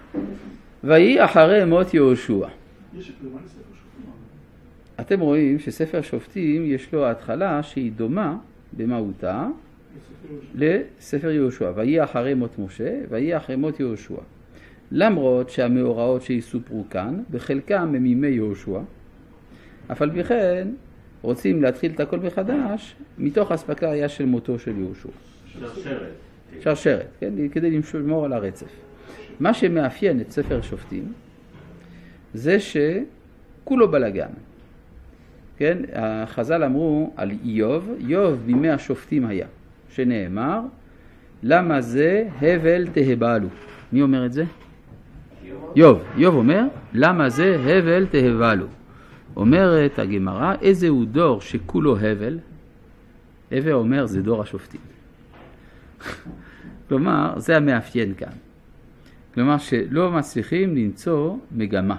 ויהי אחרי מות יהושע. אתם רואים שספר שופטים יש לו התחלה שהיא דומה במהותה לספר יהושע. ויהי אחרי מות משה, ויהי אחרי מות יהושע. למרות שהמאורעות שיסופרו כאן, בחלקם הם מימי יהושע, אף על פי כן רוצים להתחיל את הכל מחדש מתוך אספקלריה של מותו של יהושע. שרשרת, כן? כדי לשמור על הרצף. מה שמאפיין את ספר שופטים זה שכולו בלגן. כן? החז"ל אמרו על איוב בימי השופטים היה, שנאמר, למה זה הבל תהבלו. מי אומר את זה? איוב אומר, למה זה הבל תהבלו. אומרת הגמרא, איזהו דור שכולו הבל? הבל אומר, זה דור השופטים. כלומר, זה המאפיין כאן. כלומר, שלא מצליחים למצוא מגמה.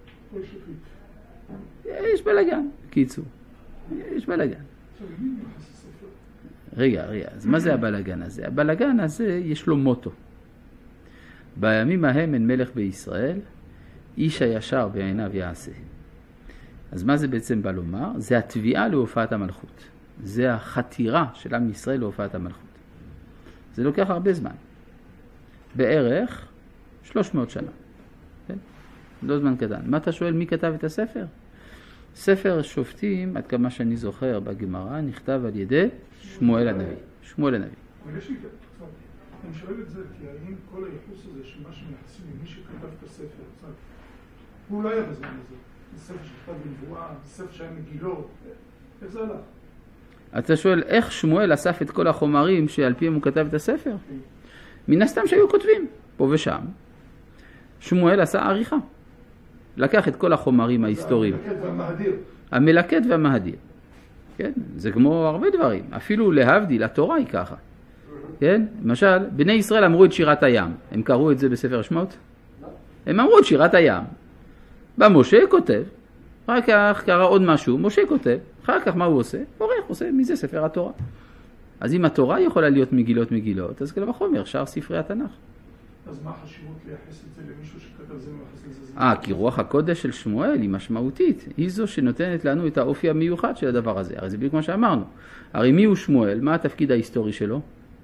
יש בלגן, קיצור. יש בלגן. רגע, אז מה זה הבלגן הזה? הבלגן הזה יש לו מוטו. בימים ההם אין מלך בישראל, איש הישר בעיניו יעשה. אז מה זה בעצם בא לומר? זה התביעה להופעת המלכות. זה החתירה של עם ישראל להופעת המלכות. זה לוקח הרבה זמן. בערך 300 שנה. כן? לא זמן קטן. מה אתה שואל? מי כתב את הספר? ספר שופטים, עד כמה שאני זוכר בגמרא, נכתב על ידי שמואל הנביא. שמואל הנביא. אבל יש לי, אני שואל את זה, כי האם כל היחוס הזה שמה שמייחסים למי שכתב את הספר, הוא לא היה בזמן הזה. זה ספר שכתב בנבואה, ספר שהיה מגילות, איך זה הלך? אתה שואל איך שמואל אסף את כל החומרים שעל פיהם הוא כתב את הספר? מן הסתם שהיו כותבים, פה ושם. שמואל עשה עריכה. לקח את כל החומרים ההיסטוריים. המלקט והמהדיר. כן? זה כמו הרבה דברים. אפילו להבדיל, התורה היא ככה. כן? למשל, בני ישראל אמרו את שירת הים. הם קראו את זה בספר שמות? הם אמרו את שירת הים. בא משה כותב, אחר כך קרא עוד משהו, משה כותב, אחר כך מה הוא עושה? עורך, עושה מזה ספר התורה. אז אם התורה יכולה להיות מגילות, אז כל וחומר, שאר ספרי התנ"ך. אז מה החשיבות לייחס את זה למישהו שכתב זה ומייחס לזה? כי רוח הקודש של שמואל היא משמעותית. היא זו שנותנת לנו את האופי המיוחד של הדבר הזה. הרי זה בדיוק מה שאמרנו. הרי מי הוא שמואל? מה התפקיד ההיסטורי שלו?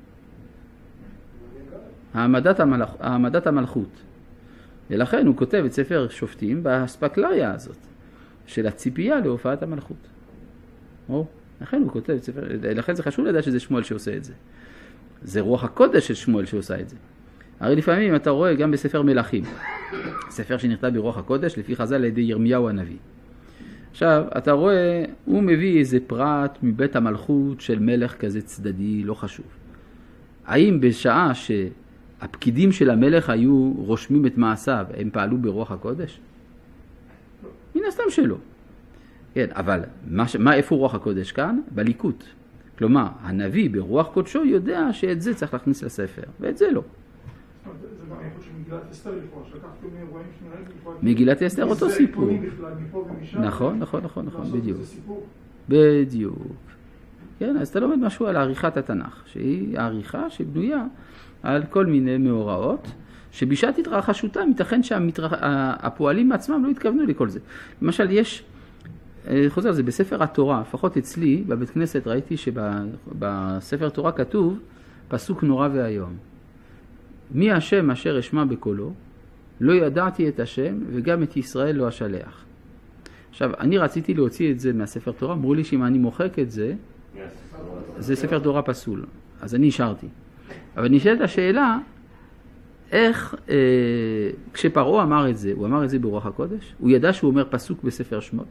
העמדת המלכות. ולכן הוא כותב את ספר שופטים באספקלריה הזאת, של הציפייה להופעת המלכות. לכן הוא כותב את ספר, לכן זה חשוב לדעת שזה שמואל שעושה את זה. זה רוח הקודש של שמואל שעושה את זה. הרי לפעמים אתה רואה גם בספר מלכים, ספר שנכתב ברוח הקודש, לפי חז"ל על ידי ירמיהו הנביא. עכשיו, אתה רואה, הוא מביא איזה פרט מבית המלכות של מלך כזה צדדי, לא חשוב. האם בשעה שהפקידים של המלך היו רושמים את מעשיו, הם פעלו ברוח הקודש? מן הסתם שלא. כן, אבל איפה רוח הקודש כאן? בליקוט. כלומר, הנביא ברוח קודשו יודע שאת זה צריך להכניס לספר, ואת זה לא. זה גם איפה שמגילת אסתר לפרש, לקחתם מאירועים שנראים מגילת אסתר אותו סיפור. נכון, בדיוק. בדיוק. כן, אז אתה לומד משהו על עריכת התנ"ך, שהיא העריכה שבנויה על כל מיני מאורעות, שבשעת התרחשותם ייתכן שהפועלים עצמם לא התכוונו לכל זה. למשל, יש, חוזר, זה בספר התורה, לפחות אצלי, בבית כנסת ראיתי שבספר תורה כתוב פסוק נורא והיום. מי השם אשר אשמע בקולו, לא ידעתי את השם וגם את ישראל לא אשלח. עכשיו, אני רציתי להוציא את זה מהספר תורה, אמרו לי שאם אני מוחק את זה, זה ספר תורה פסול. אז אני השארתי. אבל נשאלת השאלה, איך, כשפרעה אמר את זה, הוא אמר את זה ברוח הקודש? הוא ידע שהוא אומר פסוק בספר שמות?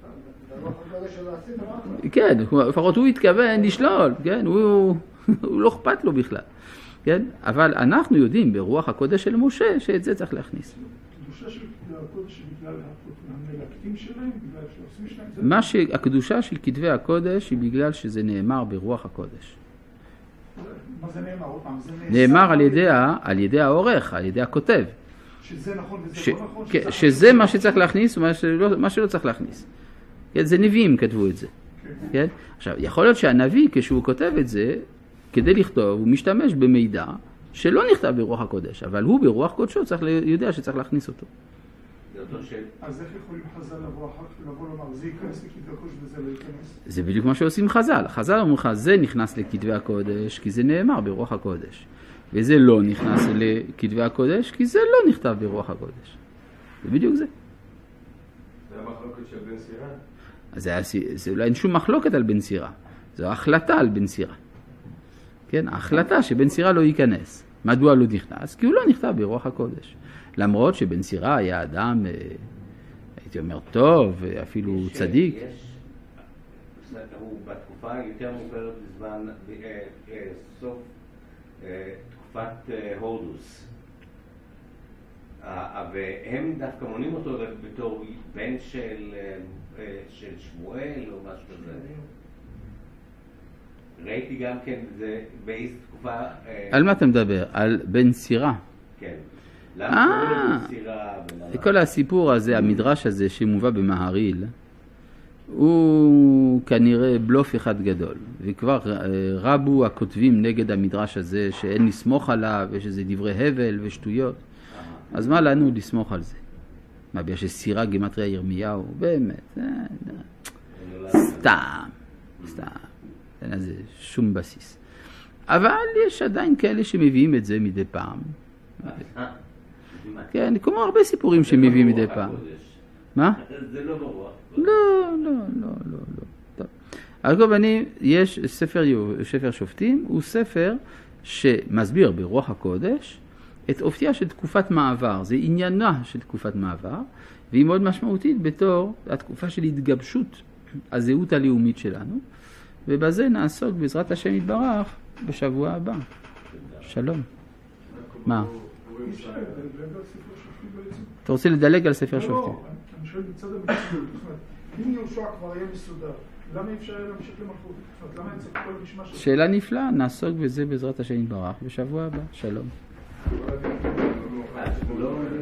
כן, לפחות הוא התכוון לשלול, כן? הוא לא אכפת לו בכלל. כן? אבל אנחנו יודעים ברוח הקודש של משה שאת זה צריך להכניס. הקדושה של הקודש בגלל המלקטים שלהם, בגלל שעושים שלהם? הקדושה של כתבי הקודש היא בגלל שזה נאמר ברוח הקודש. מה זה נאמר? עוד פעם, זה נאמר על ידי העורך, על ידי הכותב. שזה נכון וזה לא נכון? שזה מה שצריך להכניס ומה שלא צריך להכניס. זה נביאים כתבו את זה. כן? עכשיו, יכול להיות שהנביא כשהוא כותב את זה, כדי לכתוב, הוא משתמש במידע שלא נכתב ברוח הקודש, אבל הוא ברוח קודשו יודע שצריך להכניס אותו. אז איך יכולים חז"ל לבוא לומר, זה ייכנס לכתבי הקודש וזה לא ייכנס? זה בדיוק מה שעושים חז"ל. חז"ל אומרים לך, זה נכנס לכתבי הקודש כי זה נאמר ברוח הקודש. וזה לא נכנס לכתבי הקודש כי זה לא נכתב ברוח הקודש. זה בדיוק זה. זה המחלוקת של בן סירה? אז זה אולי אין שום מחלוקת על בן סירה. זו החלטה על בן סירה. כן, ההחלטה שבן סירה לא ייכנס. מדוע לא נכנס? כי הוא לא נכתב ברוח הקודש. למרות שבן סירה היה אדם, הייתי אומר, טוב, אפילו צדיק. הוא בתקופה יותר מוכרת בזמן סוף תקופת הורדוס. והם דווקא מונים אותו בתור בן של שמואל או משהו כזה. ראיתי גם כן, זה באיזו תקופה... על מה אתה מדבר? על בן סירה? כן. למה קוראים לו בן סירה? כל הסיפור הזה, המדרש הזה שמובא במהרי"ל, הוא כנראה בלוף אחד גדול. וכבר רבו הכותבים נגד המדרש הזה שאין לסמוך עליו, ושזה דברי הבל ושטויות. אז מה לנו לסמוך על זה? מה, בגלל שסירה גימטריה ירמיהו? באמת, סתם. אין לזה שום בסיס. אבל יש עדיין כאלה שמביאים את זה מדי פעם. כן, כמו הרבה סיפורים שמביאים מדי פעם. מה? זה לא ברוח. לא. טוב. על כל פנים, יש ספר שופטים, הוא ספר שמסביר ברוח הקודש את אופייה של תקופת מעבר. זה עניינה של תקופת מעבר, והיא מאוד משמעותית בתור התקופה של התגבשות הזהות הלאומית שלנו. ובזה נעסוק בעזרת השם יתברך בשבוע הבא. שלום. מה? אתה רוצה לדלג על ספר שופטים? לא, אני שואל מצד המציאות. אם יהושע כבר היה מסודר, למה אפשר להמשיך למחלוקת? למה צריך כל משמע של... שאלה נפלאה, נעסוק בזה בעזרת השם יתברך בשבוע הבא. שלום.